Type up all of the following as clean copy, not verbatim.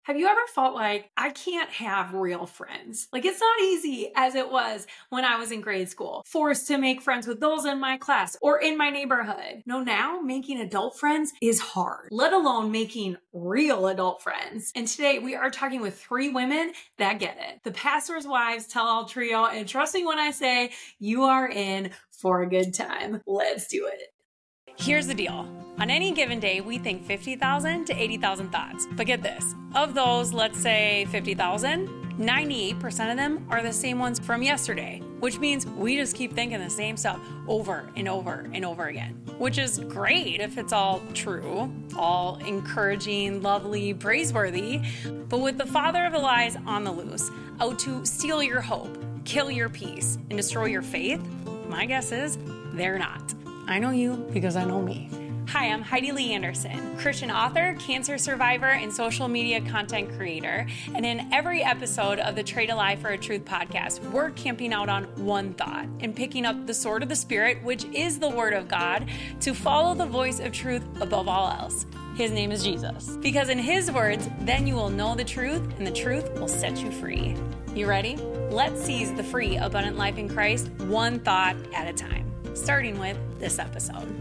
Have you ever felt like I can't have real friends? Like it's not easy as it was when I was in grade school, forced to make friends with those in my class or in my neighborhood. No, now making adult friends is hard, let alone making real adult friends. And today we are talking with 3 women that get it. The Pastor's Wives Tell All Trio. And trust me when I say you are in for a good time. Let's do it. Here's the deal. On any given day, we think 50,000 to 80,000 thoughts. But get this, of those, let's say 50,000, 98% of them are the same ones from yesterday, which means we just keep thinking the same stuff over and over and over again, which is great if it's all true, all encouraging, lovely, praiseworthy. But with the father of the lies on the loose, out to steal your hope, kill your peace, and destroy your faith, my guess is they're not. I know you because I know me. Hi, I'm Heidi Lee Anderson, Christian author, cancer survivor, and social media content creator. And in every episode of the Trade a Lie for a Truth podcast, we're camping out on one thought and picking up the sword of the Spirit, which is the Word of God, to follow the voice of truth above all else. His name is Jesus. Because in His words, then you will know the truth, and the truth will set you free. You ready? Let's seize the free, abundant life in Christ, one thought at a time. Starting with this episode.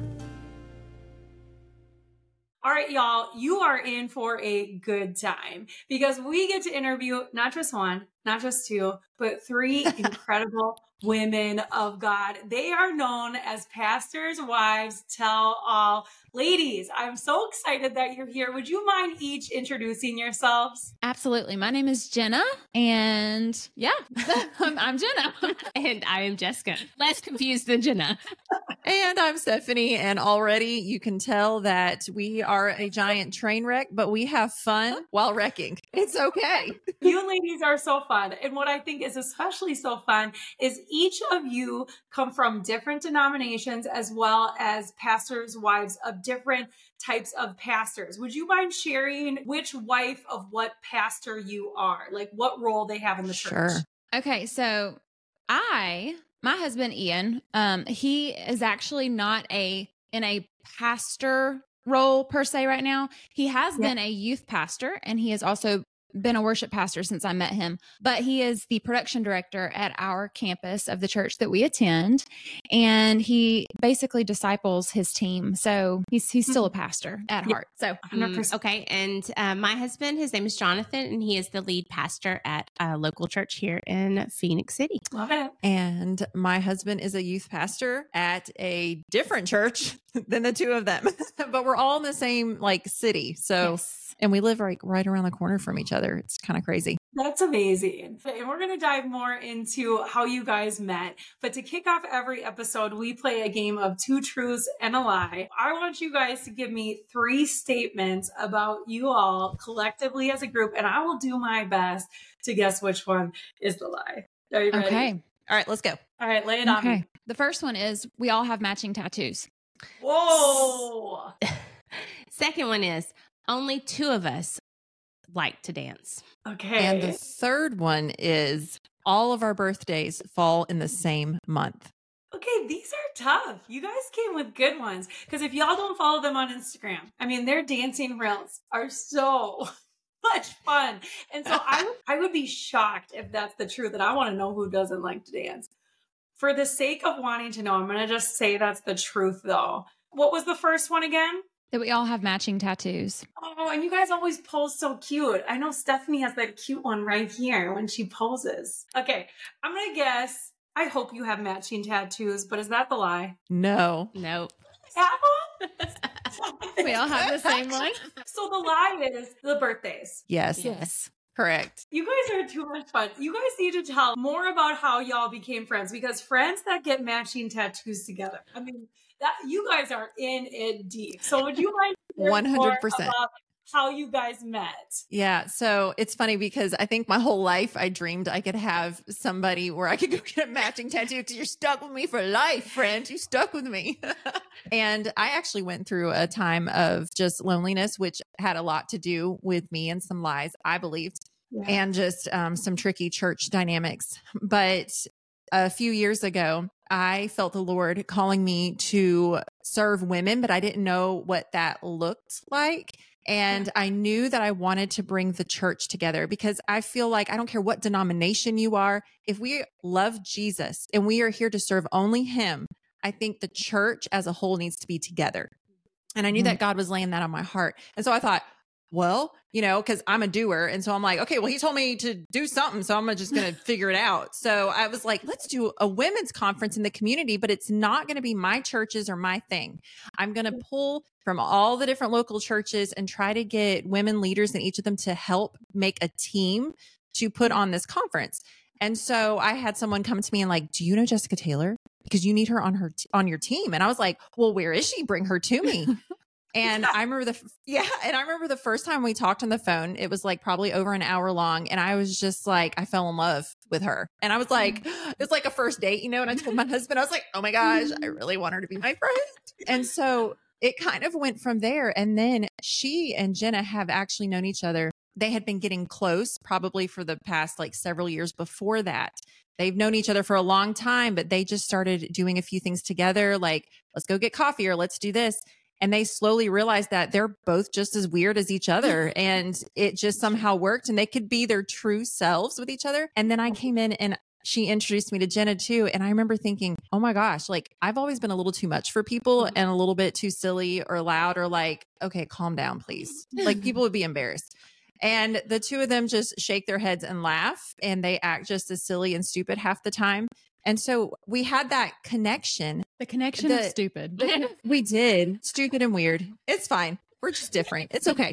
All right, y'all, you are in for a good time because we get to interview not just one, not just 2, but 3 incredible women of God. They are known as Pastors' Wives Tell All. Ladies, I'm so excited that you're here. Would you mind each introducing yourselves? Absolutely. My name is Jenna, and I'm Jenna. And I am Jessica. Less confused than Jenna. And I'm Stephanie, and already you can tell that we are a giant train wreck, but we have fun while wrecking. It's okay. You ladies are so fun. And what I think is especially so fun is each of you come from different denominations as well as pastors' wives of different types of pastors. Would you mind sharing which wife of what pastor you are? Like what role they have in the church? Okay, so my husband, Ian, he is actually not in a pastor role per se right now. He has been a youth pastor, and he has also been a worship pastor since I met him, but he is the production director at our campus of the church that we attend, and he basically disciples his team. So he's still a pastor at heart. So 100%. Okay. And my husband, his name is Jonathan, and he is the lead pastor at a local church here in Phoenix City. Love it. And my husband is a youth pastor at a different church than the 2 of them, but we're all in the same city. So And we live right around the corner from each other. It's kind of crazy. That's amazing. And we're going to dive more into how you guys met. But to kick off every episode, we play a game of 2 truths and a lie. I want you guys to give me 3 statements about you all collectively as a group, and I will do my best to guess which one is the lie. Are you ready? Okay. All right, let's go. All right, lay it on me. The first one is we all have matching tattoos. Whoa. Second one is only 2 of us like to dance. Okay. And the third one is all of our birthdays fall in the same month. Okay, these are tough. You guys came with good ones. Because if y'all don't follow them on Instagram, I mean, their dancing reels are so much fun. And so I would be shocked if that's the truth. And I want to know who doesn't like to dance. For the sake of wanting to know, I'm going to just say that's the truth, though. What was the first one again? That we all have matching tattoos. Oh, and you guys always pose so cute. I know Stephanie has that cute one right here when she poses. Okay, I'm going to guess. I hope you have matching tattoos, but is that the lie? No. Nope. We all have the same one. So the lie is the birthdays. Yes. Correct. You guys are too much fun. You guys need to tell more about how y'all became friends, because friends that get matching tattoos together, I mean, that you guys are in it deep. So would you mind sharing 100% more about how you guys met? Yeah. So it's funny because I think my whole life I dreamed I could have somebody where I could go get a matching tattoo, because you're stuck with me for life, friend. You stuck with me. And I actually went through a time of just loneliness, which had a lot to do with me and some lies I believed, and just some tricky church dynamics. But a few years ago, I felt the Lord calling me to serve women, but I didn't know what that looked like. And I knew that I wanted to bring the church together because I feel like I don't care what denomination you are. If we love Jesus and we are here to serve only him, I think the church as a whole needs to be together. And I knew that God was laying that on my heart. And so I thought, well, because I'm a doer. And so I'm like, okay, well, he told me to do something. So I'm just going to figure it out. So I was like, let's do a women's conference in the community, but it's not going to be my churches or my thing. I'm going to pull from all the different local churches and try to get women leaders in each of them to help make a team to put on this conference. And so I had someone come to me and like, do you know Jessica Taylor? Because you need her on your team. And I was like, well, where is she? Bring her to me. And I remember the first time we talked on the phone, it was like probably over an hour long. And I was just like, I fell in love with her. And I was like, it was like a first date, and I told my husband, I was like, oh my gosh, I really want her to be my friend. And so it kind of went from there. And then she and Jenna have actually known each other. They had been getting close probably for the past like several years before that. They've known each other for a long time, but they just started doing a few things together. Like, let's go get coffee or let's do this. And they slowly realized that they're both just as weird as each other. And it just somehow worked and they could be their true selves with each other. And then I came in and she introduced me to Jenna too. And I remember thinking, oh my gosh, like I've always been a little too much for people and a little bit too silly or loud or like, okay, calm down, please. Like people would be embarrassed. And the two of them just shake their heads and laugh and they act just as silly and stupid half the time. And so we had that connection. The connection of stupid. We did. Stupid and weird. It's fine. We're just different. It's okay.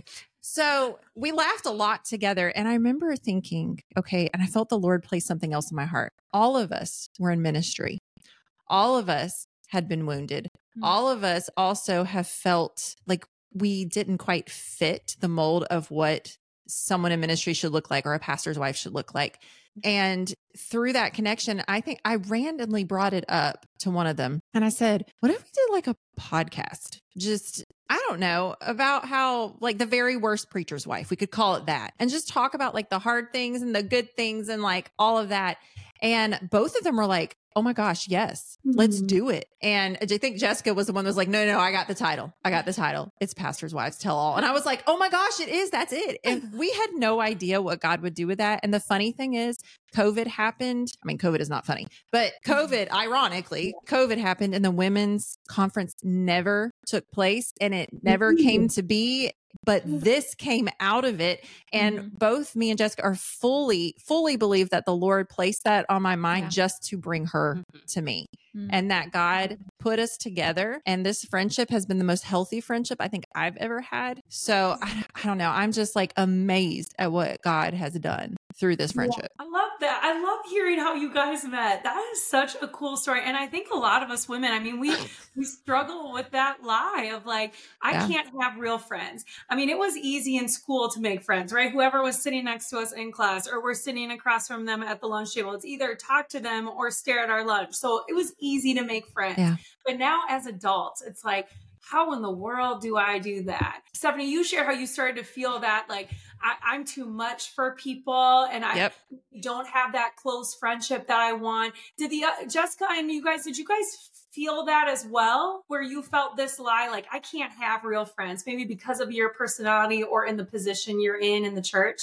So we laughed a lot together. And I remember thinking, okay, and I felt the Lord place something else in my heart. All of us were in ministry. All of us had been wounded. All of us also have felt like we didn't quite fit the mold of what someone in ministry should look like or a pastor's wife should look like. And through that connection, I think I randomly brought it up to one of them and I said, what if we did like a podcast? Just, I don't know, about how like the very worst preacher's wife, we could call it that, and just talk about like the hard things and the good things and like all of that. And both of them were like, oh my gosh, yes, let's do it. And I think Jessica was the one that was like, no, I got the title. It's Pastor's Wives Tell All. And I was like, oh my gosh, it is. That's it. And we had no idea what God would do with that. And the funny thing is, COVID happened. I mean, COVID is not funny, but ironically, COVID happened and the women's conference never took place and it never came to be. But this came out of it. And both me and Jessica are fully believe that the Lord placed that on my mind just to bring her to me. And that God put us together. And this friendship has been the most healthy friendship I think I've ever had. So I don't know. I'm just like amazed at what God has done through this friendship. I love that. I love hearing how you guys met. That is such a cool story. And I think a lot of us women, I mean, we struggle with that lie of like, I can't have real friends. I mean, it was easy in school to make friends, right? Whoever was sitting next to us in class or we're sitting across from them at the lunch table, it's either talk to them or stare at our lunch. So it was easy to make friends. Yeah. But now as adults, it's like, how in the world do I do that? Stephanie, you share how you started to feel that like I'm too much for people and I don't have that close friendship that I want. Did Jessica and you guys, did you guys feel that as well? Where you felt this lie, like I can't have real friends, maybe because of your personality or in the position you're in the church?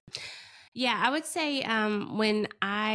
Yeah, I would say when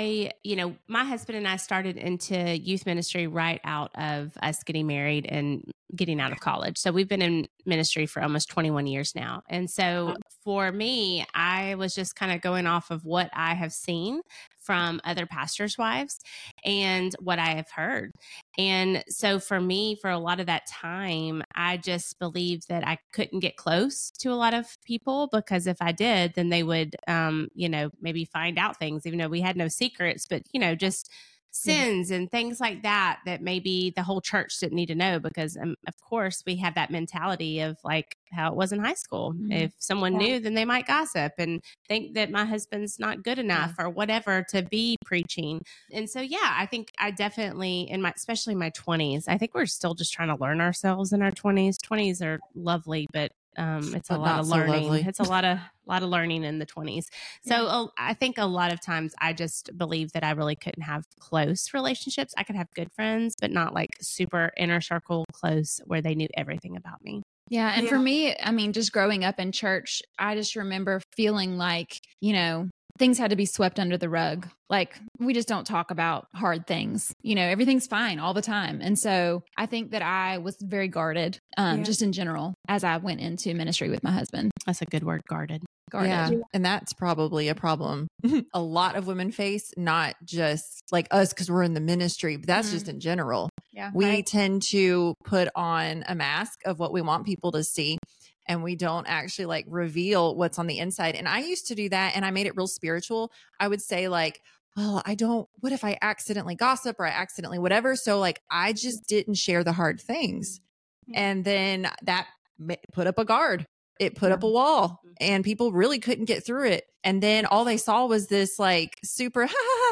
my husband and I started into youth ministry right out of us getting married and getting out of college. So we've been in ministry for almost 21 years now. And so for me, I was just kind of going off of what I have seen from other pastors' wives and what I have heard. And so for me, for a lot of that time, I just believed that I couldn't get close to a lot of people because if I did, then they would, maybe find out things, even though we had no secrets, but, just sins and things like that maybe the whole church didn't need to know because, of course, we have that mentality of like how it was in high school. If someone knew, then they might gossip and think that my husband's not good enough or whatever to be preaching. And so, I think I definitely especially my 20s, I think we're still just trying to learn ourselves in our 20s. 20s are lovely, but it's a lot of learning. It's a lot of learning in the 20s. So I think a lot of times I just believe that I really couldn't have close relationships. I could have good friends, but not like super inner circle close where they knew everything about me. Yeah. And for me, I mean, just growing up in church, I just remember feeling like, things had to be swept under the rug. Like, we just don't talk about hard things. Everything's fine all the time. And so I think that I was very guarded, just in general, as I went into ministry with my husband. That's a good word, guarded. Yeah. And that's probably a problem a lot of women face, not just like us because we're in the ministry, but that's just in general. Yeah. We tend to put on a mask of what we want people to see. And we don't actually like reveal what's on the inside. And I used to do that and I made it real spiritual. I would say like, well, what if I accidentally gossip or I accidentally whatever? So like, I just didn't share the hard things. And then that put up a guard. It put up a wall and people really couldn't get through it. And then all they saw was this like super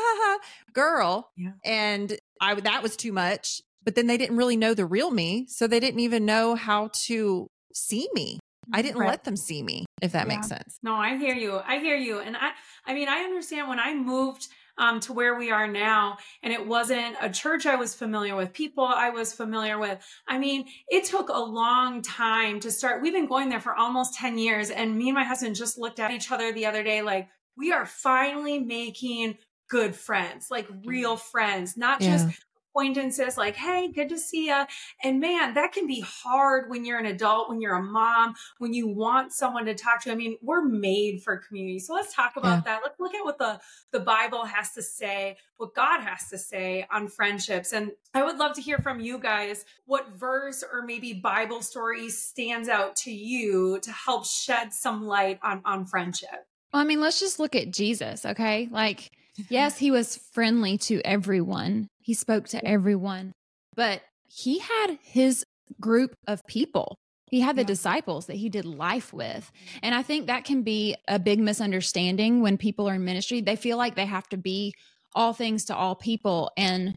girl. Yeah. And that was too much, but then they didn't really know the real me. So they didn't even know how to see me. I didn't let them see me, if that makes sense. No, I hear you. And I mean, I understand when I moved to where we are now, and it wasn't a church I was familiar with, people I was familiar with. I mean, it took a long time to start. We've been going there for almost 10 years. And me and my husband just looked at each other the other day, like, we are finally making good friends, like real friends, not just acquaintances like, hey, good to see ya. And man, that can be hard when you're an adult, when you're a mom, when you want someone to talk to. I mean, we're made for community. So let's talk about that. Let's look at what the Bible has to say, what God has to say on friendships. And I would love to hear from you guys what verse or maybe Bible story stands out to you to help shed some light on friendship. Well, I mean, let's just look at Jesus, okay? Like, yes, he was friendly to everyone. He spoke to everyone, but he had his group of people. He had the disciples that he did life with. And I think that can be a big misunderstanding when people are in ministry. They feel like they have to be all things to all people. And,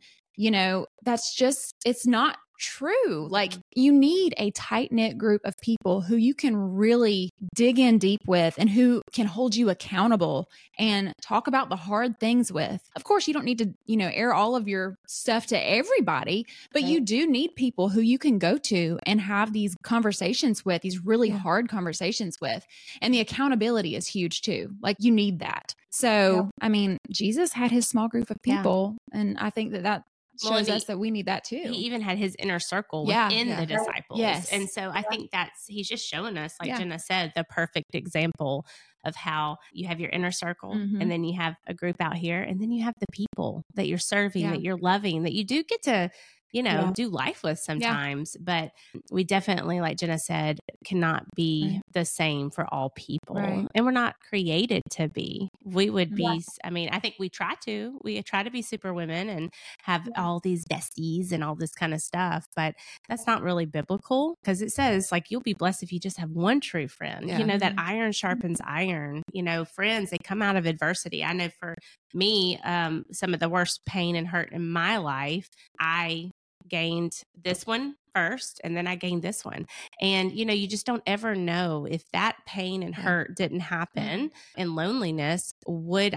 it's not true. Like, you need a tight-knit group of people who you can really dig in deep with and who can hold you accountable and talk about the hard things with. Of course, you don't need to, air all of your stuff to everybody, but you do need people who you can go to and have these conversations with, these really hard conversations with. And the accountability is huge too. Like, you need that. So, I mean, Jesus had his small group of people, and I think that shows us that we need that too. He even had his inner circle within the disciples. Yes. And so I think he's just showing us, like Jenna said, the perfect example of how you have your inner circle and then you have a group out here and then you have the people that you're serving, that you're loving, that you do get to, do life with sometimes. But we definitely, like Jenna said, cannot be the same for all people. Right. And we're not created to be. We would be, I mean, I think we try to be super women and have all these besties and all this kind of stuff. But that's not really biblical, because it says, like, you'll be blessed if you just have one true friend. That iron sharpens iron. Friends, they come out of adversity. I know for me, some of the worst pain and hurt in my life, I gained this one first and then I gained this one. And, you just don't ever know if that pain and hurt didn't happen and loneliness, would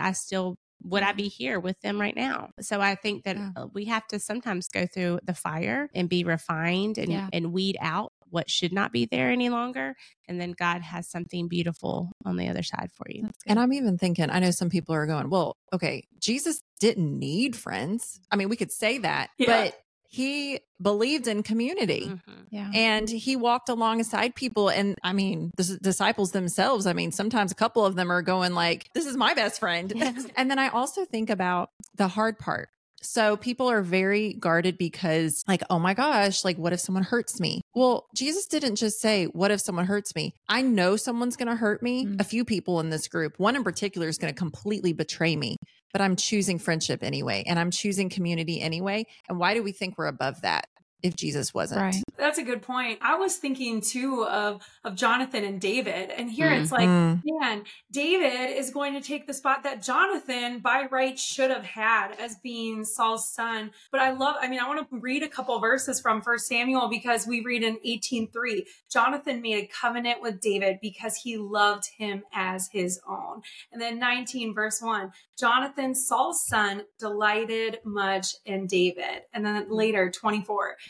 I be here with them right now? So I think that we have to sometimes go through the fire and be refined and weed out what should not be there any longer. And then God has something beautiful on the other side for you. And I'm even thinking, I know some people are going, well, okay, Jesus didn't need friends. I mean, we could say that, but he believed in community and he walked alongside people. And I mean, the disciples themselves, I mean, sometimes a couple of them are going like, this is my best friend. And then I also think about the hard part. So people are very guarded because, like, oh my gosh, like, what if someone hurts me? Well, Jesus didn't just say, what if someone hurts me? I know someone's going to hurt me. A few people in this group, one in particular, is going to completely betray me, but I'm choosing friendship anyway. And I'm choosing community anyway. And why do we think we're above that if Jesus wasn't? Right. That's a good point. I was thinking too of Jonathan and David. And here it's like, man, David is going to take the spot that Jonathan by right should have had as being Saul's son. But I want to read a couple verses from 1 Samuel, because we read in 18:3, Jonathan made a covenant with David because he loved him as his own. And then 19 verse 1, Jonathan, Saul's son, delighted much in David. And then later 24,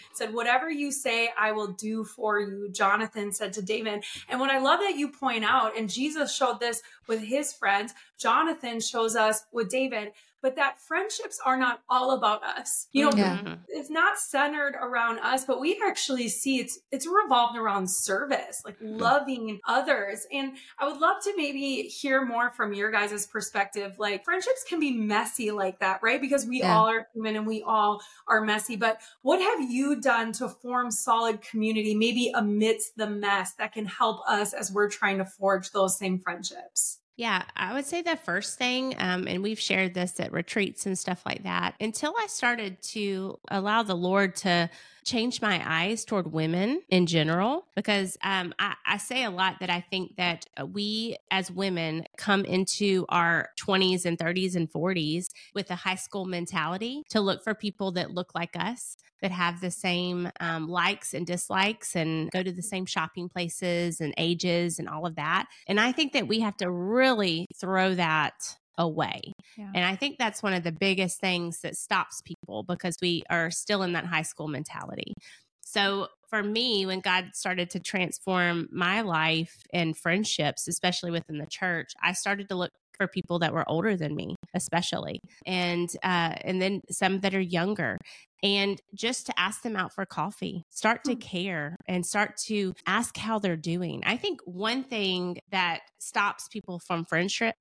said, whatever you say, I will do for you, Jonathan said to David. And what I love that you point out, and Jesus showed this with his friends, Jonathan shows us with David, but that friendships are not all about us. You know, Yeah. it's not centered around us, but we actually see it's revolved around service, like loving others. And I would love to maybe hear more from your guys' perspective. Like friendships can be messy like that, right? Because we all are human and we all are messy. But what have you done to form solid community, maybe amidst the mess, that can help us as we're trying to forge those same friendships? Yeah, I would say the first thing, and we've shared this at retreats and stuff like that, until I started to allow the Lord to change my eyes toward women in general, because I say a lot that I think that we as women come into our 20s and 30s and 40s with a high school mentality to look for people that look like us, that have the same likes and dislikes and go to the same shopping places and ages and all of that. And I think that we have to really throw that away. Yeah. And I think that's one of the biggest things that stops people, because we are still in that high school mentality. So for me, when God started to transform my life and friendships, especially within the church, I started to look for people that were older than me, especially, and then some that are younger, and just to ask them out for coffee, start to care and start to ask how they're doing. I think one thing that stops people from friendships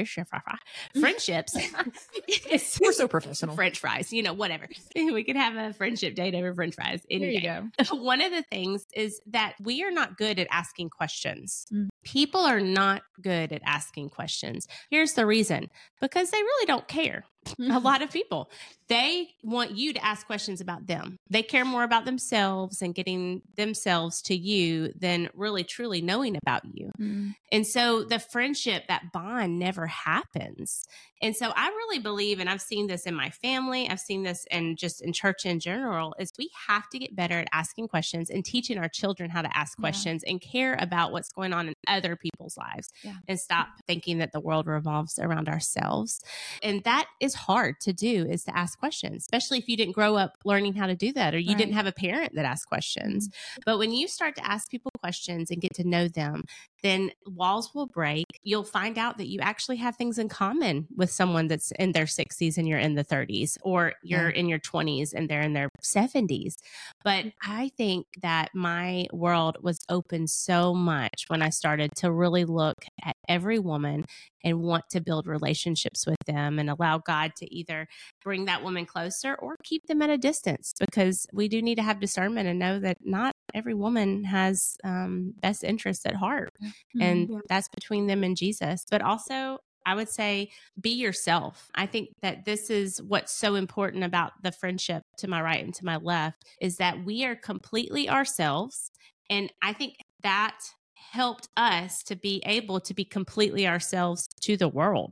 is We're so professional. French fries, whatever. We could have a friendship date over French fries. Anyway, There you go. one of the things is that we are not good at asking questions. Mm. People are not good at asking questions. Here's the reason: because they really don't care. A lot of people, they want you to ask questions about them. They care more about themselves and getting themselves to you than really truly knowing about you. Mm. And so the friendship, that bond never happens. And so I really believe, and I've seen this in my family, I've seen this in just in church in general, is we have to get better at asking questions and teaching our children how to ask questions and care about what's going on in other people's lives, and stop thinking that the world revolves around ourselves. And that is hard to do, is to ask questions, especially if you didn't grow up learning how to do that, or you didn't have a parent that asked questions. But when you start to ask people questions and get to know them, then walls will break. You'll find out that you actually have things in common with someone that's in their 60s and you're in the 30s, or you're in your 20s and they're in their 70s. But I think that my world was open so much when I started to really look at every woman and want to build relationships with them and allow God to either bring that woman closer or keep them at a distance, because we do need to have discernment and know that not every woman has best interests at heart. And that's between them and Jesus. But also, I would say, be yourself. I think that this is what's so important about the friendship to my right and to my left, is that we are completely ourselves. And I think that helped us to be able to be completely ourselves to the world.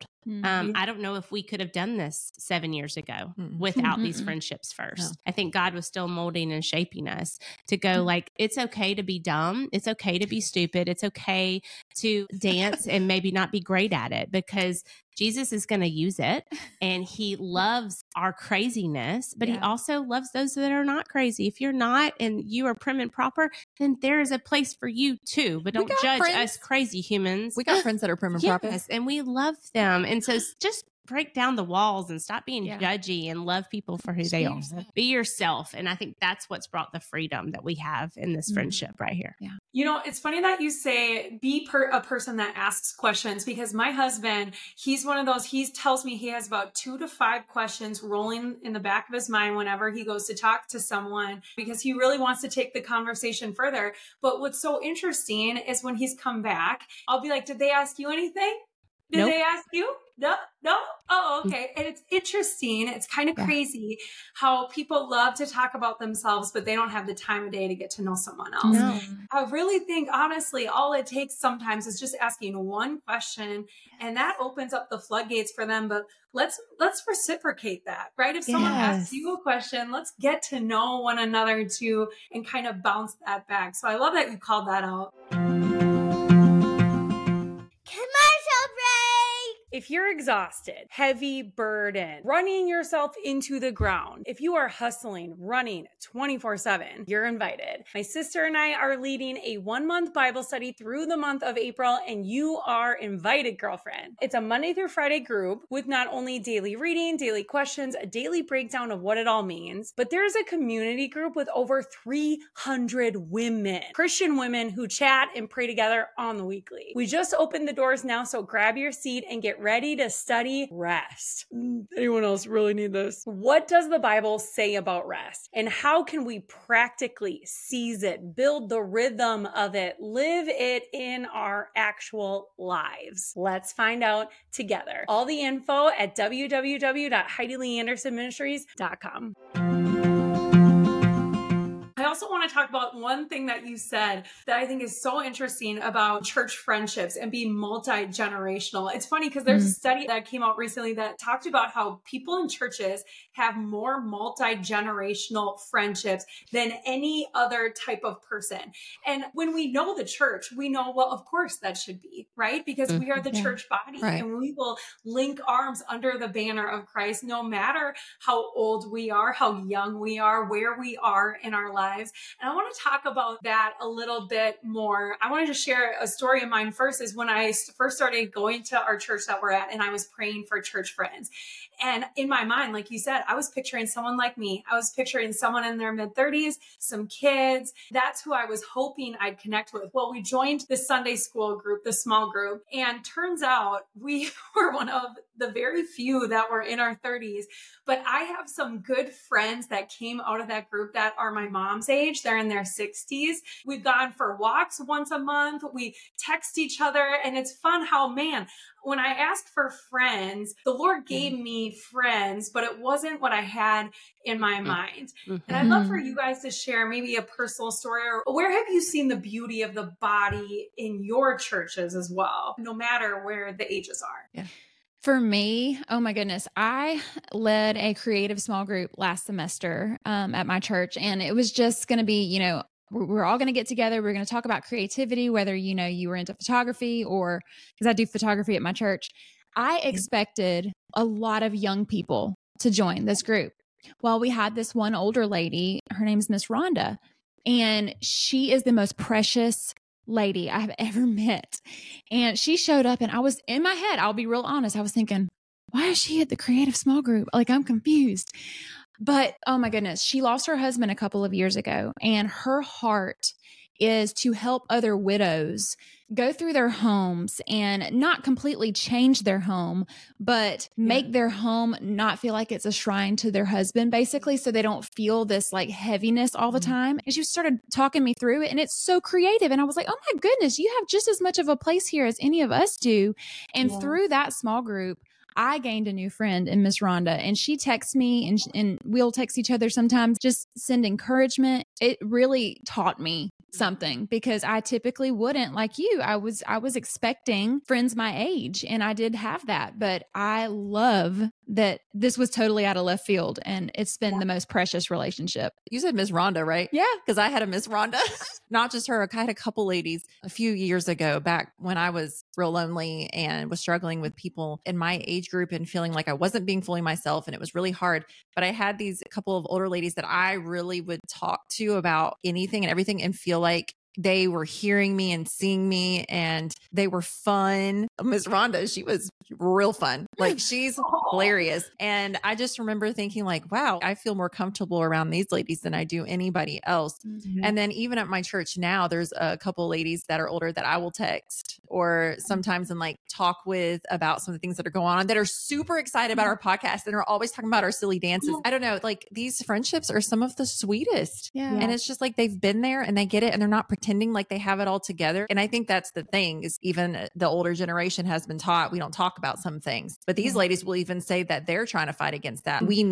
I don't know if we could have done this 7 years ago without these friendships first. I think God was still molding and shaping us to go like, it's okay to be dumb. It's okay to be stupid. It's okay to dance and maybe not be great at it, because Jesus is going to use it, and he loves our craziness, but he also loves those that are not crazy. If you're not and you are prim and proper, then there is a place for you too, but don't judge us crazy humans. We got friends that are prim and proper. Yes, and we love them. And so just break down the walls and stop being judgy and love people for who they are. Be yourself. And I think that's what's brought the freedom that we have in this friendship right here. Yeah. You know, it's funny that you say be a person that asks questions, because my husband, he's one of those, he tells me he has about 2 to 5 questions rolling in the back of his mind whenever he goes to talk to someone, because he really wants to take the conversation further. But what's so interesting is when he's come back, I'll be like, did they ask you anything? Did they ask you? No? Oh, okay. And it's interesting. It's kind of crazy how people love to talk about themselves, but they don't have the time of day to get to know someone else. No. I really think, honestly, all it takes sometimes is just asking one question, and that opens up the floodgates for them. But let's reciprocate that, right? If someone asks you a question, let's get to know one another too, and kind of bounce that back. So I love that you called that out. If you're exhausted, heavy burden, running yourself into the ground, if you are hustling, running 24/7, you're invited. My sister and I are leading a 1-month Bible study through the month of April, and you are invited, girlfriend. It's a Monday through Friday group with not only daily reading, daily questions, a daily breakdown of what it all means, but there's a community group with over 300 women, Christian women who chat and pray together on the weekly. We just opened the doors now, so grab your seat and get ready to study rest. Anyone else really need this? What does the Bible say about rest? And how can we practically seize it, build the rhythm of it, live it in our actual lives? Let's find out together. All the info at www.HeidiLeeAndersonMinistries.com. I also want to talk about one thing that you said that I think is so interesting about church friendships and being multi-generational. It's funny because there's a study that came out recently that talked about how people in churches have more multi-generational friendships than any other type of person. And when we know the church, we know, well, of course that should be, right? Because we are the church body, and we will link arms under the banner of Christ, no matter how old we are, how young we are, where we are in our lives. And I want to talk about that a little bit more. I wanted to share a story of mine first. Is when I first started going to our church that we're at, and I was praying for church friends. And in my mind, like you said, I was picturing someone like me. I was picturing someone in their mid-30s, some kids. That's who I was hoping I'd connect with. Well, we joined the Sunday school group, the small group, and turns out we were one of the very few that were in our 30s. But I have some good friends that came out of that group that are my mom's age. They're in their 60s. We've gone for walks once a month. We text each other, and it's fun how, man, when I asked for friends, the Lord gave me friends, but it wasn't what I had in my mind. And I'd love for you guys to share maybe a personal story, or where have you seen the beauty of the body in your churches as well, no matter where the ages are? Yeah. For me, oh my goodness, I led a creative small group last semester at my church, and it was just going to be, you know, we're all going to get together. We're going to talk about creativity, whether, you know, you were into photography or, because I do photography at my church. I expected a lot of young people to join this group. Well, we had this one older lady, her name's Miss Rhonda, and she is the most precious lady I have ever met. And she showed up, and I was in my head, I'll be real honest, I was thinking, why is she at the creative small group? Like, I'm confused. But oh my goodness, she lost her husband a couple of years ago, and her heart is to help other widows go through their homes and not completely change their home, but make their home not feel like it's a shrine to their husband, basically, so they don't feel this like heaviness all the time. And she started talking me through it, and it's so creative. And I was like, oh my goodness, you have just as much of a place here as any of us do. And through that small group, I gained a new friend in Miss Rhonda, and she texts me, and we'll text each other sometimes, just send encouragement. It really taught me something, because I typically wouldn't, like you. I was expecting friends my age, and I did have that, but I love that this was totally out of left field, and it's been the most precious relationship. You said Miss Rhonda, right? Yeah. Because I had a Miss Rhonda. Not just her. I had a couple ladies a few years ago, back when I was real lonely and was struggling with people in my age group and feeling like I wasn't being fully myself, and it was really hard. But I had these couple of older ladies that I really would talk to about anything and everything and feel like they were hearing me and seeing me, and they were fun. Miss Rhonda, she was real fun. Like, she's hilarious. And I just remember thinking like, wow, I feel more comfortable around these ladies than I do anybody else. And then even at my church now, there's a couple ladies that are older that I will text or sometimes and like talk with about some of the things that are going on, that are super excited about our podcast and are always talking about our silly dances. I don't know, like, these friendships are some of the sweetest. And it's just like, they've been there and they get it, and they're not pretending like they have it all together. And I think that's the thing, is even the older generation has been taught we don't talk about some things, but these ladies will even say that they're trying to fight against that. We need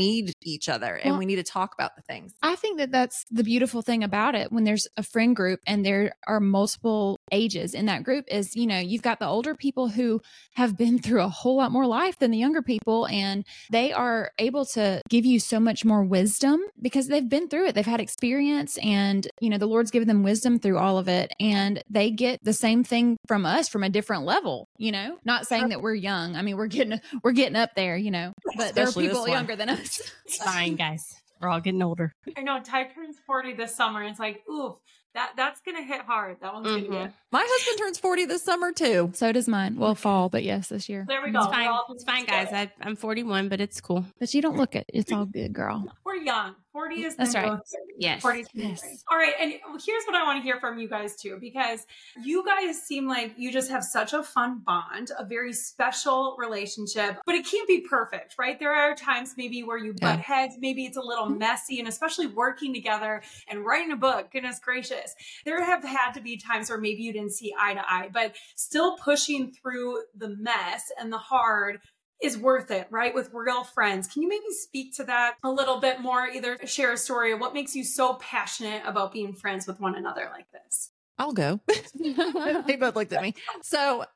each other and Well, we need to talk about the things. I think that that's the beautiful thing about it when there's a friend group and there are multiple ages in that group is, you've got the older people who have been through a whole lot more life than the younger people, and they are able to give you so much more wisdom because they've been through it. They've had experience, and, the Lord's given them wisdom through all of it, and they get the same thing from us from a different level, not saying that we're young. I mean, we're getting up there, but Especially there are this people one. younger than us. It's fine, guys. We're all getting older. I know Ty turns 40 this summer. And it's like, oof, that's going to hit hard. That one's going to get. My husband turns 40 this summer too. So does mine. Well, fall, but yes, this year. There we go. It's fine. It's fine, guys. I'm 41, but it's cool. But you don't look it. It's all good, girl. We're young. 40 is That's right. Yes. 40 is Yes. All right. And here's what I want to hear from you guys too, because you guys seem like you just have such a fun bond, a very special relationship, but it can't be perfect, right? There are times maybe where you butt heads, maybe it's a little messy, and especially working together and writing a book, goodness gracious, there have had to be times where maybe you didn't see eye to eye, but still pushing through the mess and the hard is worth it, right? With real friends. Can you maybe speak to that a little bit more? Either share a story of what makes you so passionate about being friends with one another like this. I'll go. They both looked at me. So,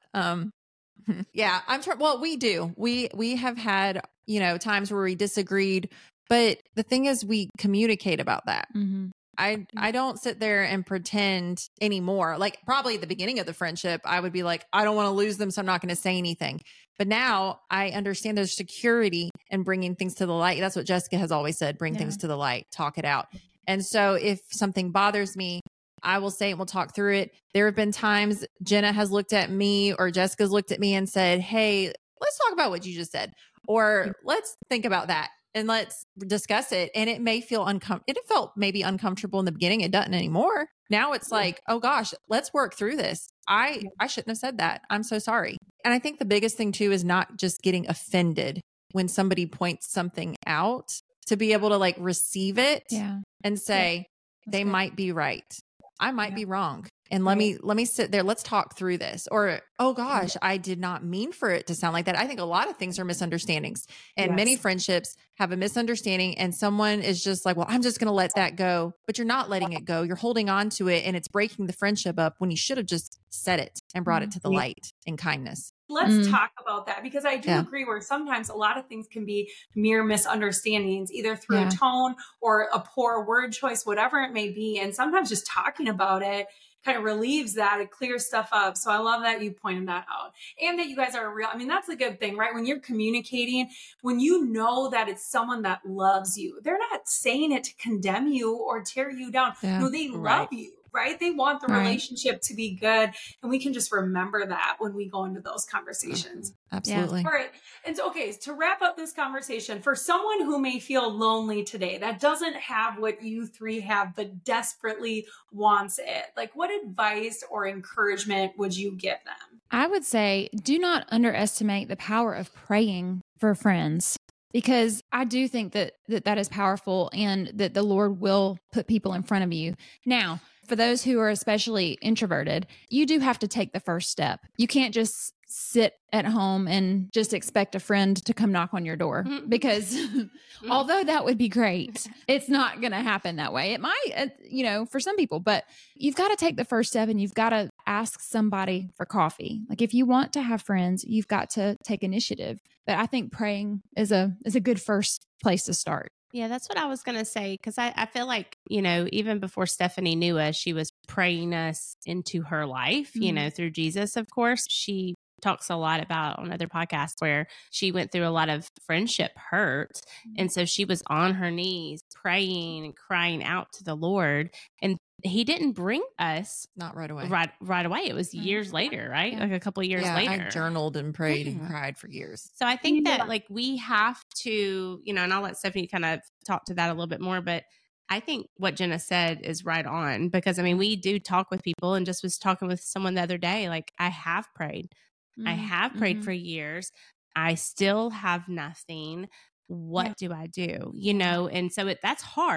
yeah, well, we do. We have had, times where we disagreed, but the thing is we communicate about that. Mm-hmm. I don't sit there and pretend anymore. Like probably at the beginning of the friendship, I would be like, I don't want to lose them, so I'm not going to say anything. But now I understand there's security in bringing things to the light. That's what Jessica has always said, bring things to the light, talk it out. And so if something bothers me, I will say it, we'll talk through it. There have been times Jenna has looked at me or Jessica's looked at me and said, hey, let's talk about what you just said, or let's think about that. And let's discuss it. And it may feel it felt maybe uncomfortable in the beginning. It doesn't anymore. Now it's like, oh gosh, let's work through this. I shouldn't have said that. I'm so sorry. And I think the biggest thing too is not just getting offended when somebody points something out, to be able to like receive it and say, they might be right. I might be wrong. And let me sit there. Let's talk through this. Or, oh gosh, I did not mean for it to sound like that. I think a lot of things are misunderstandings, and many friendships have a misunderstanding, and someone is just like, well, I'm just going to let that go, but you're not letting it go. You're holding on to it, and it's breaking the friendship up when you should have just said it and brought it to the light in kindness. Let's talk about that, because I do agree where sometimes a lot of things can be mere misunderstandings, either through a tone or a poor word choice, whatever it may be. And sometimes just talking about it kind of relieves that. It clears stuff up. So I love that you pointed that out, and that you guys are real. I mean, that's a good thing, right? When you're communicating, when you know that it's someone that loves you, they're not saying it to condemn you or tear you down. No, they love you. Right? They want the relationship to be good. And we can just remember that when we go into those conversations. Absolutely. All right. And so, okay, to wrap up this conversation, for someone who may feel lonely today, that doesn't have what you three have, but desperately wants it, like what advice or encouragement would you give them? I would say, do not underestimate the power of praying for friends, because I do think that is powerful, and that the Lord will put people in front of you. Now, for those who are especially introverted, you do have to take the first step. You can't just sit at home and just expect a friend to come knock on your door, because although that would be great, it's not going to happen that way. It might, for some people, but you've got to take the first step, and you've got to ask somebody for coffee. Like if you want to have friends, you've got to take initiative. But I think praying is a good first place to start. Yeah, that's what I was going to say, because I feel like, even before Stephanie knew us, she was praying us into her life, through Jesus, of course. She talks a lot about on other podcasts where she went through a lot of friendship hurt. And so she was on her knees praying and crying out to the Lord. And he didn't bring us not right away. Right away. It was years later, right? Like a couple of years later. I journaled and prayed and cried for years. So I think that like we have to, and I'll let Stephanie kind of talk to that a little bit more, but I think what Jenna said is right on, because I mean, we do talk with people, and just was talking with someone the other day, like I have prayed. I have prayed for years. I still have nothing. What do I do? And so that's hard.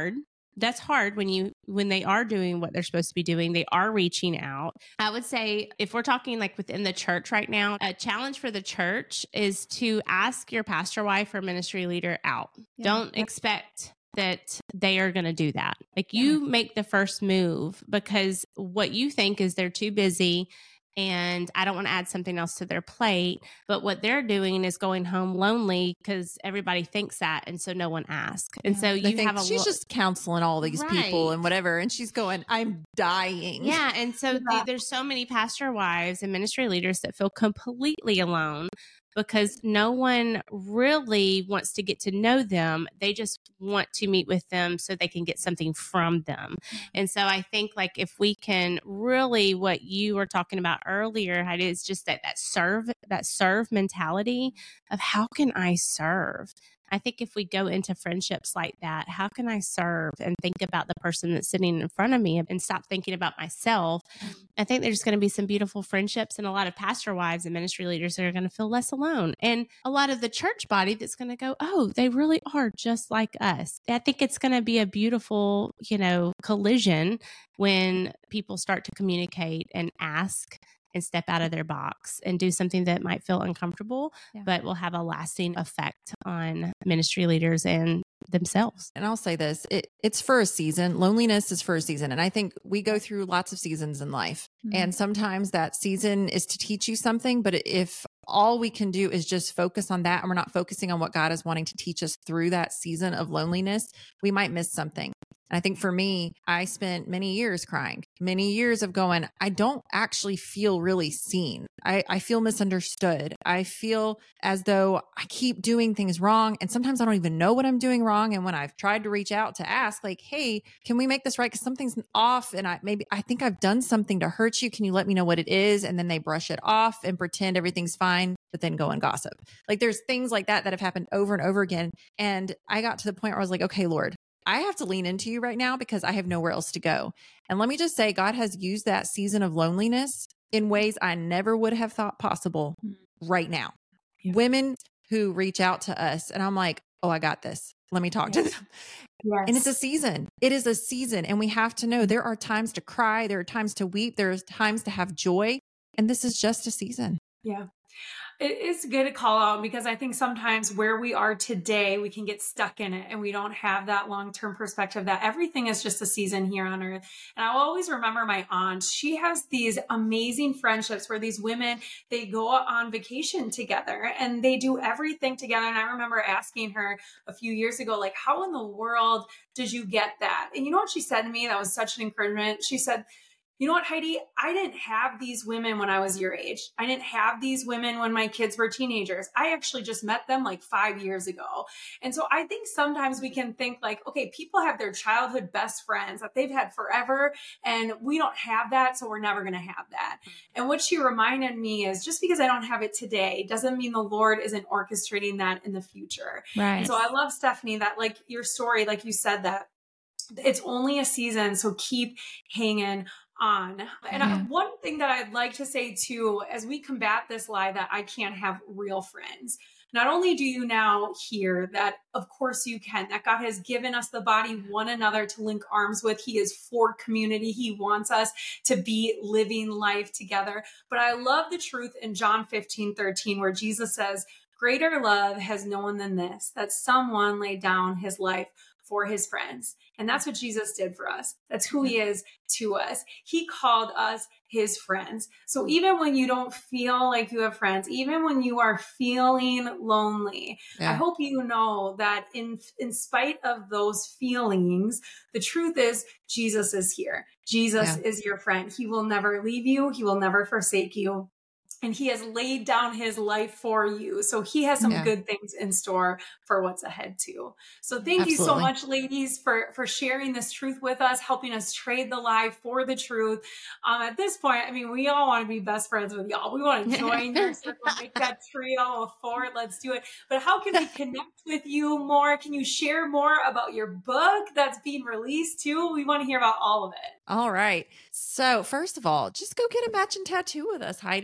that's hard when they are doing what they're supposed to be doing. They are reaching out. I would say if we're talking like within the church right now, a challenge for the church is to ask your pastor wife or ministry leader out. Yeah. Don't expect that they are going to do that. Like you make the first move, because what you think is they're too busy and I don't want to add something else to their plate. But what they're doing is going home lonely because everybody thinks that. And so no one asks. And so you have she's just counseling all these people and whatever. And she's going, I'm dying. Yeah. And so there's so many pastor wives and ministry leaders that feel completely alone because no one really wants to get to know them. They just want to meet with them so they can get something from them. And so I think like if we can really, what you were talking about earlier, Heidi, is just that serve mentality of how can I serve? I think if we go into friendships like that, how can I serve and think about the person that's sitting in front of me and stop thinking about myself? I think there's going to be some beautiful friendships and a lot of pastor wives and ministry leaders that are going to feel less alone. And a lot of the church body that's going to go, oh, they really are just like us. I think it's going to be a beautiful, collision when people start to communicate and ask and step out of their box and do something that might feel uncomfortable, but will have a lasting effect on ministry leaders and themselves. And I'll say this, it's for a season. Loneliness is for a season. And I think we go through lots of seasons in life. Mm-hmm. And sometimes that season is to teach you something. But if all we can do is just focus on that and we're not focusing on what God is wanting to teach us through that season of loneliness, we might miss something. And I think for me, I spent many years crying, many years of going, I don't actually feel really seen. I feel misunderstood. I feel as though I keep doing things wrong. And sometimes I don't even know what I'm doing wrong. And when I've tried to reach out to ask like, hey, can we make this right? Because something's off. And I think I've done something to hurt you. Can you let me know what it is? And then they brush it off and pretend everything's fine, but then go and gossip. Like there's things like that have happened over and over again. And I got to the point where I was like, okay, Lord, I have to lean into you right now because I have nowhere else to go. And let me just say, God has used that season of loneliness in ways I never would have thought possible right now. Yeah. Women who reach out to us and I'm like, oh, I got this. Let me talk to them. Yes. And it's a season. It is a season. And we have to know there are times to cry. There are times to weep. There's times to have joy. And this is just a season. Yeah. It is good to call out because I think sometimes where we are today, we can get stuck in it and we don't have that long-term perspective that everything is just a season here on earth. And I will always remember my aunt. She has these amazing friendships where these women, they go on vacation together and they do everything together. And I remember asking her a few years ago, like, how in the world did you get that? And you know what she said to me? That was such an encouragement. She said, you know what, Heidi? I didn't have these women when I was your age. I didn't have these women when my kids were teenagers. I actually just met them like 5 years ago. And so I think sometimes we can think like, okay, people have their childhood best friends that they've had forever, and we don't have that, so we're never going to have that. And what she reminded me is just because I don't have it today doesn't mean the Lord isn't orchestrating that in the future. Right. And so I love, Stephanie, that like your story, like you said, that it's only a season, so keep hanging on. And one thing that I'd like to say too, as we combat this lie that I can't have real friends, not only do you now hear that, of course you can, that God has given us the body, one another to link arms with. He is for community. He wants us to be living life together. But I love the truth in John 15:13, where Jesus says, greater love has no one than this, that someone laid down his life for his friends. And that's what Jesus did for us. That's who he is to us. He called us his friends. So even when you don't feel like you have friends, even when you are feeling lonely, I hope you know that in spite of those feelings, the truth is Jesus is here. Jesus is your friend. He will never leave you. He will never forsake you. And he has laid down his life for you. So he has some good things in store for what's ahead too. So thank you so much, ladies, for sharing this truth with us, helping us trade the lie for the truth. At this point, I mean, we all want to be best friends with y'all. We want to join your circle, make that trio of four. Let's do it. But how can we connect with you more? Can you share more about your book that's being released too? We want to hear about all of it. All right. So first of all, just go get a matching tattoo with us, Heidi, and you're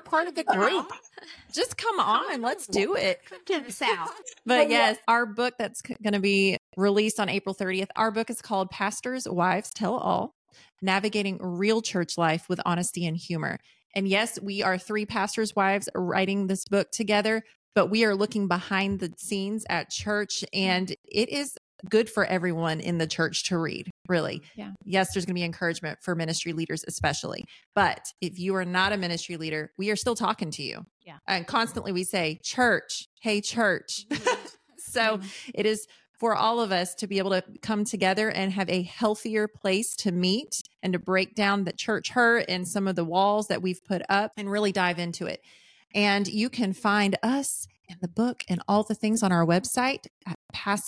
part of the group. Just come on. Let's do it. Come to the South. But yes, our book that's going to be released on April 30th. Our book is called Pastors' Wives Tell All, Navigating Real Church Life with Honesty and Humor. And yes, we are 3 pastors' wives writing this book together, but we are looking behind the scenes at church, and it is good for everyone in the church to read, really. Yeah. Yes, there's going to be encouragement for ministry leaders, especially. But if you are not a ministry leader, we are still talking to you. Yeah. And constantly we say, church, hey, church. So it is for all of us to be able to come together and have a healthier place to meet and to break down the church hurt and some of the walls that we've put up and really dive into it. And you can find us and the book and all the things on our website at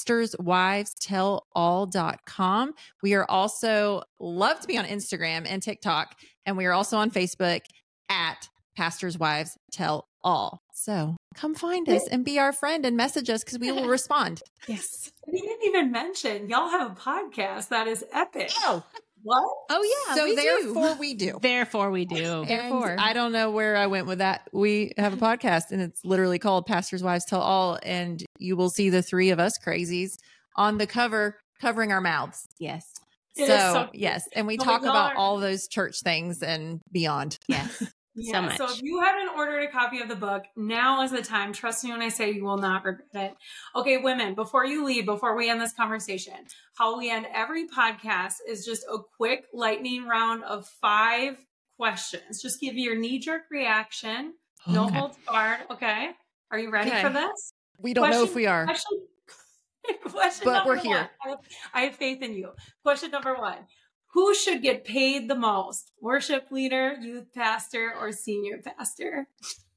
pastorswivestellall.com. We are also love to be on Instagram and TikTok, and we are also on Facebook at Pastors Wives Tell All. So come find us and be our friend and message us because we will respond. Yes. We didn't even mention y'all have a podcast that is epic. Oh, What? Oh yeah. so we therefore do. we do. Therefore, we do. Therefore. And I don't know where I went with that. We have a podcast and it's literally called Pastors Wives Tell All. And you will see the 3 of us crazies on the cover covering our mouths. Yes. It is So so cute. yes. And we Oh, talk y'all about are- all those church things and beyond. Yes. Yeah, much. so if you haven't ordered a copy of the book, now is the time. Trust me when I say you will not regret it. Okay, women, before you leave, before we end this conversation, how we end every podcast is just a quick lightning round of 5 questions. Just give your knee-jerk reaction. No Okay. holds barred. Okay. Are you ready Okay. for this? We don't know if Question- we are. Actually, question But number we're here. 1. I have faith in you. Question number 1. Who should get paid the most? Worship leader, youth pastor, or senior pastor?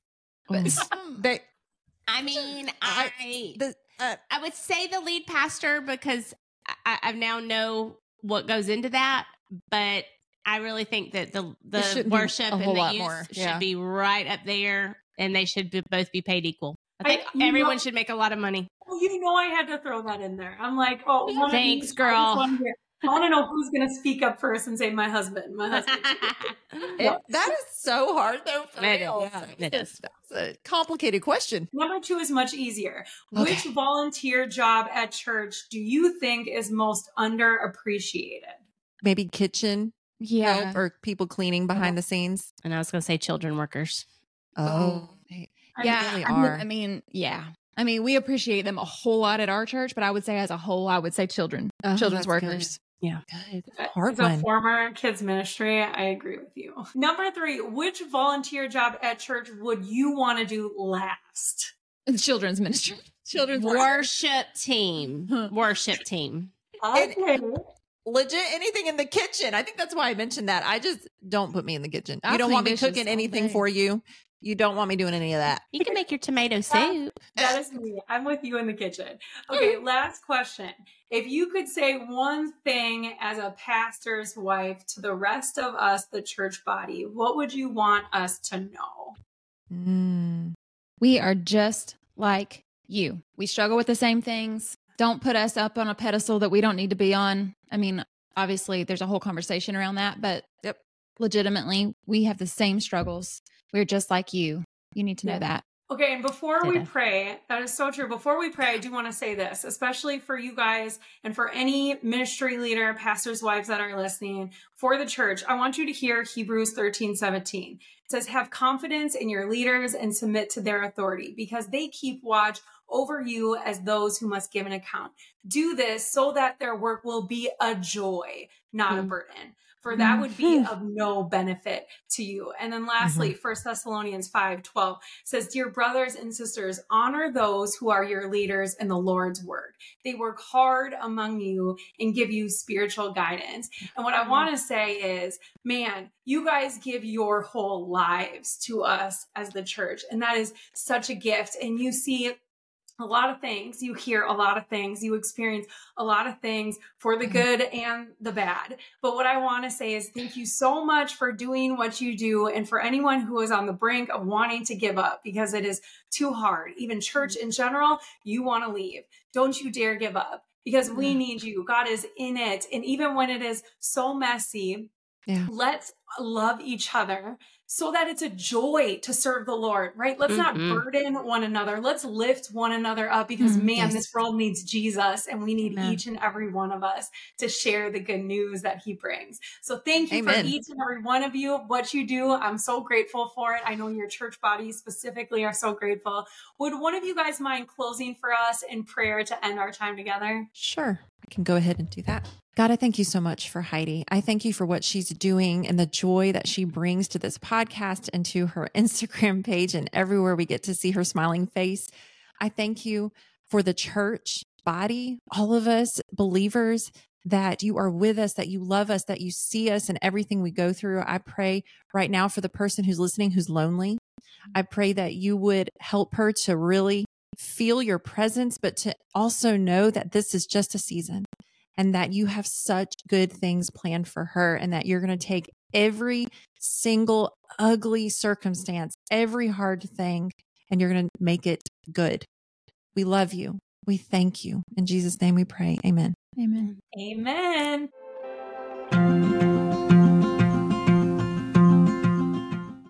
They, I mean, I the, would say the lead pastor because I now know what goes into that, but I really think that It the shouldn't be worship a and whole the lot youth more. should Yeah. be right up there, and they should both be paid equal. I think you everyone know- should make a lot of money. Oh, you know I had to throw that in there. I'm like, oh, one of Thanks, these- girl. I want to know who's going to speak up first and say my husband. My husband. that is so hard though. For It real. is. It is. That's a complicated question. Number 2 is much easier. Okay. Which volunteer job at church do you think is most underappreciated? Maybe kitchen Yeah. help or people cleaning behind the scenes. And I was going to say children workers. Oh, Yeah. really I mean- are. I mean, yeah. I mean, we appreciate them a whole lot at our church, but I would say as a whole, I would say children's that's workers. Yeah. Good. Hard As a one. former kids ministry, I agree with you. Number 3, which volunteer job at church would you want to do last? Children's ministry. Children's workers. Worship team. Worship team. Okay. Legit anything in the kitchen. I think that's why I mentioned that. I just don't put me in the kitchen. I'll You don't clean want me dishes cooking all anything day. for you. You don't want me doing any of that. You can make your tomato soup. That is me. I'm with you in the kitchen. Okay, last question. If you could say one thing as a pastor's wife to the rest of us, the church body, what would you want us to know? We are just like you. We struggle with the same things. Don't put us up on a pedestal that we don't need to be on. I mean, obviously, there's a whole conversation around that, but Yep. legitimately, we have the same struggles. We're just like you. You need to know Yeah. that. Okay, and before we Okay. pray, that is so true. Before we pray, I do want to say this, especially for you guys and for any ministry leader, pastors' wives that are listening for the church. I want you to hear Hebrews 13:17. It says, have confidence in your leaders and submit to their authority because they keep watch over you as those who must give an account. Do this so that their work will be a joy, not a burden. For that would be of no benefit to you. And then lastly, 1 Thessalonians 5:12 says, dear brothers and sisters, honor those who are your leaders in the Lord's work. They work hard among you and give you spiritual guidance. And what I want to say is, man, you guys give your whole lives to us as the church. And that is such a gift. And you see a lot of things, you hear a lot of things, you experience a lot of things for the good and the bad. But what I want to say is thank you so much for doing what you do. And for anyone who is on the brink of wanting to give up because it is too hard, even church in general, you want to leave. Don't you dare give up because we need you. God is in it. And even when it is so messy, Yeah. Let's love each other so that it's a joy to serve the Lord, right? Let's not burden one another. Let's lift one another up because man, this world needs Jesus and we need each and every one of us to share the good news that he brings. So thank you for each and every one of you, what you do. I'm so grateful for it. I know your church bodies specifically are so grateful. Would one of you guys mind closing for us in prayer to end our time together? Sure. I can go ahead and do that. God, I thank you so much for Heidi. I thank you for what she's doing and the joy that she brings to this podcast and to her Instagram page and everywhere we get to see her smiling face. I thank you for the church body, all of us believers, that you are with us, that you love us, that you see us in everything we go through. I pray right now for the person who's listening, who's lonely. I pray that you would help her to really feel your presence, but to also know that this is just a season and that you have such good things planned for her and that you're going to take every single ugly circumstance, every hard thing, and you're going to make it good. We love you. We thank you. In Jesus' name we pray. Amen. Amen. Amen.